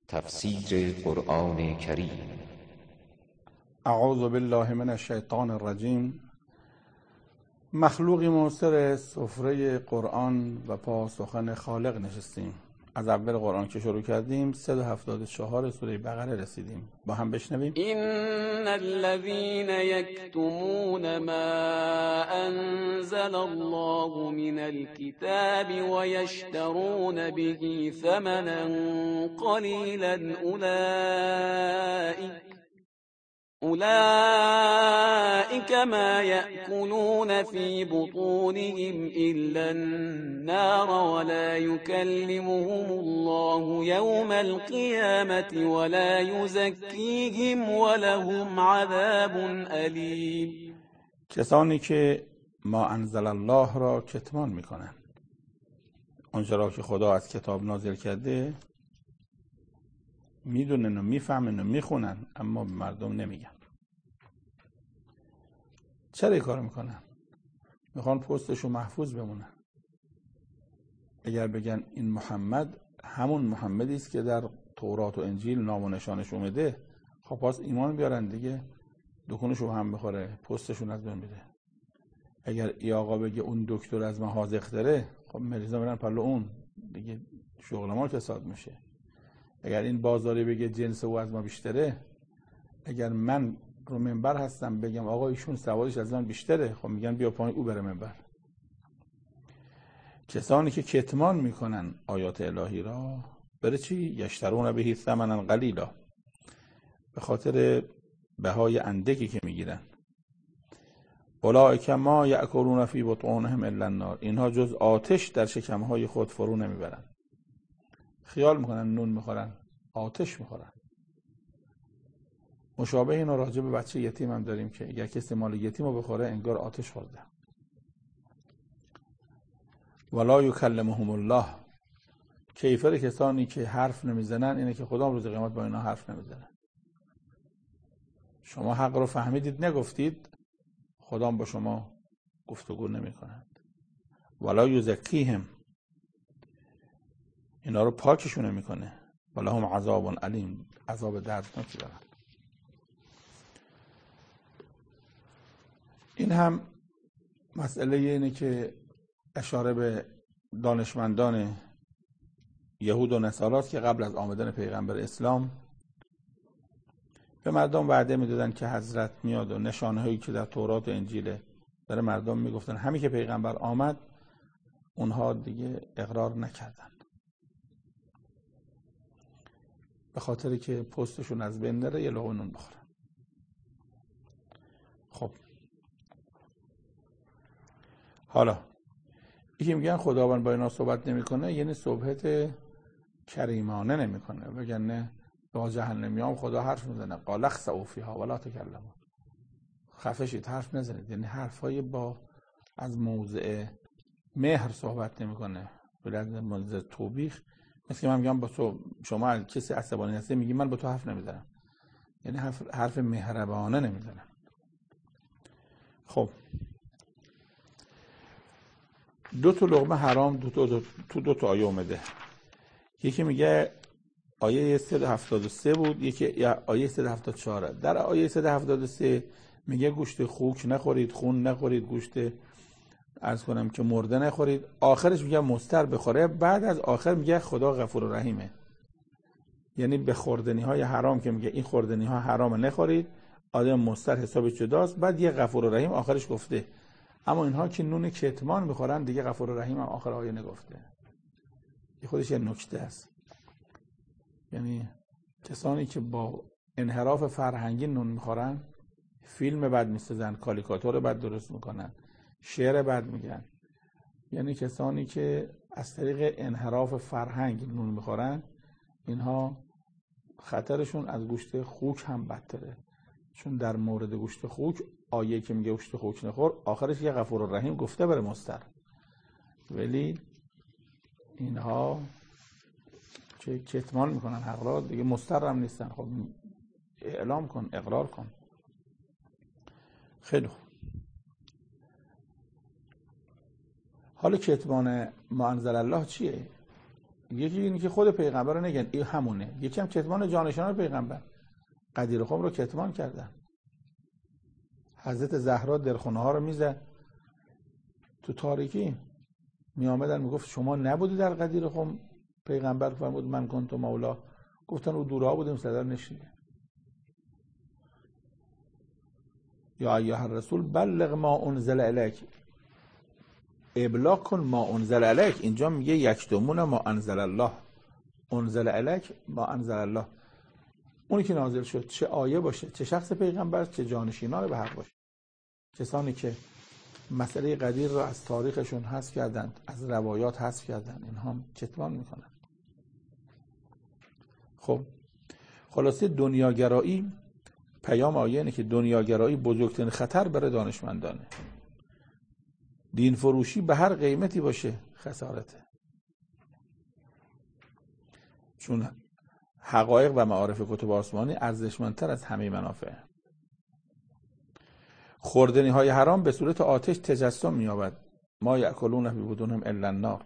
تفسیر قرآن کریم. اعوذ بالله من الشیطان الرجیم. مخلوقی معاصر سفره قرآن و پاسخن خالق نشستیم. از اول قرآن که شروع کردیم 174 سوره بقره رسیدیم. با هم بشنویم. إن الذين يكتمون ما أنزل الله من الكتاب ويشترون به ثمنا قليلا أولئك ما يأكلون في بطونهم إلا النار ولا يكلمهم الله يوم القيامة ولا يزكيهم ولهم عذاب أليم. کسانی که ما انزل الله را کتمان میکنن، آنچه را که خدا از کتاب نازل کرده میدونن و میفهمن و میخونن، اما به مردم نمیگن. چرا این کار میکنن؟ میخوان پستشو محفوظ بمونن. اگر بگن این محمد همون محمدی است که در تورات و انجیل نام و نشانش اومده، خب پس ایمان بیارن دیگه، دکونشو هم بخوره، پستشون از بین میره. اگر ای آقا بگه اون دکتر از من حاذق داره، خب مریضا میرن پلو اون دیگه، شغل ما کساد میشه. اگر این بازاری بگه جنس او از ما بیشتره، اگر من رو منبر هستم بگم آقا ایشون سوادش از من بیشتره، خب میگن بیا پایین او بره منبر. کسانی که کتمان میکنن آیات الهی را، برای چی؟ یشترون به ثمنا قلیلا، به خاطر بهای اندکی که میگیرن. اولئک ما یأکلون فی بطونهم الا النار، اینها جز آتش در شکمهای خود فرو نمیبرن. خیال میکنن نون میخورن، آتش میخورن. مشابه اینو راجع به بچه یتیم هم داریم که اگر کسی مال یتیم رو بخوره انگار آتش خورده. ولا یکلمهم الله، کیفر کسانی که حرف نمیزنن اینه که خدا روز قیامت با اینا حرف نمیزنه. شما حق رو فهمیدید نگفتید، خدا با شما گفتگو نمیکنه. ولا یزکیهم، اینا رو پاکشون نمیکنه. ولهم عذاب علیم، عذاب دردناکی دارن. این هم مسئله اینه که اشاره به دانشمندان یهود و نصارا که قبل از آمدن پیغمبر اسلام به مردم وعده میدادن که حضرت میاد و نشانه هایی که در تورات و انجیل داره مردم میگفتن. همین که پیغمبر آمد اونها دیگه اقرار نکردن، به خاطری که پستشون از بین نره، یه لقمه نون بخورن. خب حالا یکی میگن خداوند با اینا صحبت نمیکنه، یعنی صحبت کریمانه نمیکنه. وگرنه با جهنمیان خدا حرف میزنه، قال اخسئوا فیها ولا تکلموا، خفه شید حرف نزنید. یعنی حرفای با از موضع مهر صحبت نمیکنه، ولی از موضع توبیخ. مثل که من میگم با تو، شما کسی عصبانی هستی میگی من با تو حرف نمیزنم، یعنی حرف مهربانه نمیزنم. خب دو تا لقمه حرام دو تا آیه اومده. یکی میگه آیه 173 بود، یکی آیه 174. در آیه 173 میگه گوشت خوک نخورید، خون نخورید، گوشت عرض کنم که مرده نخورید. آخرش میگه مستر بخوره. بعد از آخر میگه خدا غفور و رحیمه. یعنی به خوردنی های حرام که میگه این خوردنی ها حرام نخورید، آدم مستر حسابش جداست. بعد یه غفور و رحیم آخرش گفته. اما اینها که نون کتمان میخورن دیگه غفور و رحیم هم آخر آیه نگفته. این خودش یه نکته است. یعنی کسانی که با انحراف فرهنگی نون میخورن، فیلم بد میسازن، کاریکاتور بد درست میکنن، شعر بد میگن، یعنی کسانی که از طریق انحراف فرهنگ نون میخورن، اینها خطرشون از گوشت خوک هم بدتره. چون در مورد گوشت خوک آیه که میگه گوشت خوک نخور، آخرش یه غفور الرحیم گفته بره مستر. ولی اینها که کتمان میکنن حق را، دیگه مستر هم نیستن. خب اعلام کن، اقرار کن. خیلی خوب. حالا کتمان ما انزل الله چیه؟ یکی اینی که خود پیغمبر رو نگن این همونه، یکی هم کتمان جانشینان پیغمبر. قدیر خم رو کتمان کردن. حضرت زهرا درخونه ها رو میزد تو تاریکی، می آمدن میگفت شما نبودی در قدیر خم پیغمبر فرمود من کنت مولا، گفتن او دورها بودیم صدر نشنیده. یا ایها الرسول بلغ ما انزل الیک، ابلاغ کن ما انزل الیک. اینجا میگه یکتمون ما انزل الله، انزل الیک ما انزل الله، اونی که نازل شد، چه آیه باشه، چه شخص پیغمبر، چه جانشینان به حق باشه. کسانی که مسئله قدیر رو از تاریخشون حذف کردند، از روایات حذف کردند، اینها هم کتمان میکنن. خب خلاصه دنیاگرایی، پیام آیه اینه که دنیاگرایی بزرگترین خطر برای دانشمندانه. دین فروشی به هر قیمتی باشه خسارته، چون حقایق و معارف کتب آسمانی ارزشمندتر از همه منافع. خوردنی های حرام به صورت آتش تجسم می‌یابد، ما یأکلون فی بطونهم الا النار.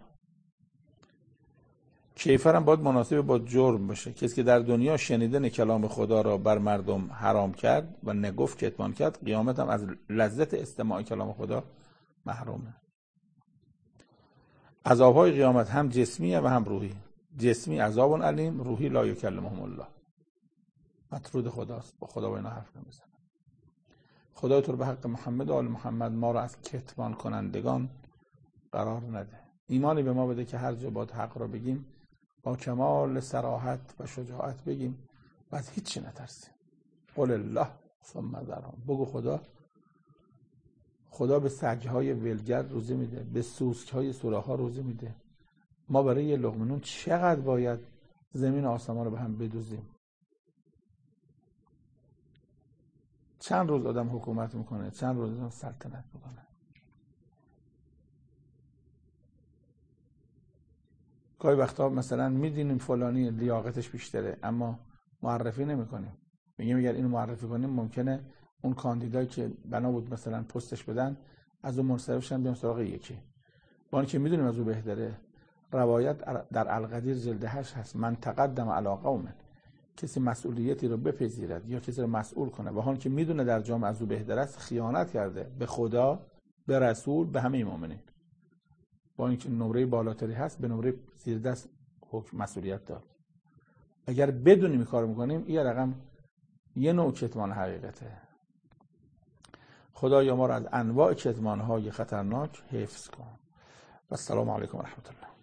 کیفر هم باید مناسب با جرم باشه. کسی که در دنیا شنیدن کلام خدا را بر مردم حرام کرد و نگفت کتمان کرد، قیامت هم از لذت استماع کلام خدا محرومه. عذاب‌های قیامت هم جسمی و هم روحی. جسمی عذاب علیم، روحی لا یکلمهم الله، مطرود خداست، با خدا با اینا حرف نمیزنه. خدای تو رو به حق محمد و آل محمد ما رو از کتمان کنندگان قرار نده. ایمانی به ما بده که هر جا باید حق را بگیم با کمال صراحت و شجاعت بگیم و از هیچی نترسیم. قل الله ثم ذرهم، بگو خدا به سگ‌های ولگرد روزی میده، به سوسک‌های سوراخ‌ها روزی میده. ما برای یه لقمه نون چقدر باید زمین و آسمان رو به هم بدوزیم؟ چند روز آدم حکومت میکنه، چند روز آدم سلطنت میکنه. گاهی وقتا مثلا میدونیم فلانی لیاقتش بیشتره اما معرفی نمیکنیم. میگیم اگر اینو معرفی کنیم ممکنه اون کاندیدایی که بنا بود مثلا پستش بدن از اون منصرفشن بیان سراغ یکی، با اینکه میدونیم از اون بهتره. روایت در القدیر جلد 8 هست، من تقدم علی قوم، کسی مسئولیتی رو بپذیرد یا کسی رو مسئول کنه و حال که میدونه در جامعه از او بهتر است، خیانت کرده به خدا، به رسول، به همه مؤمنین. با اینکه نمره بالاتری هست به نمره زیر دست حکم مسئولیت داد. اگر بدونیم این کارو میکنیم، این رقم یه نوع کتمان حقیقته. خدایا ما رو از انواع کتمان‌های خطرناک حفظ کن. و السلام علیکم و رحمت الله.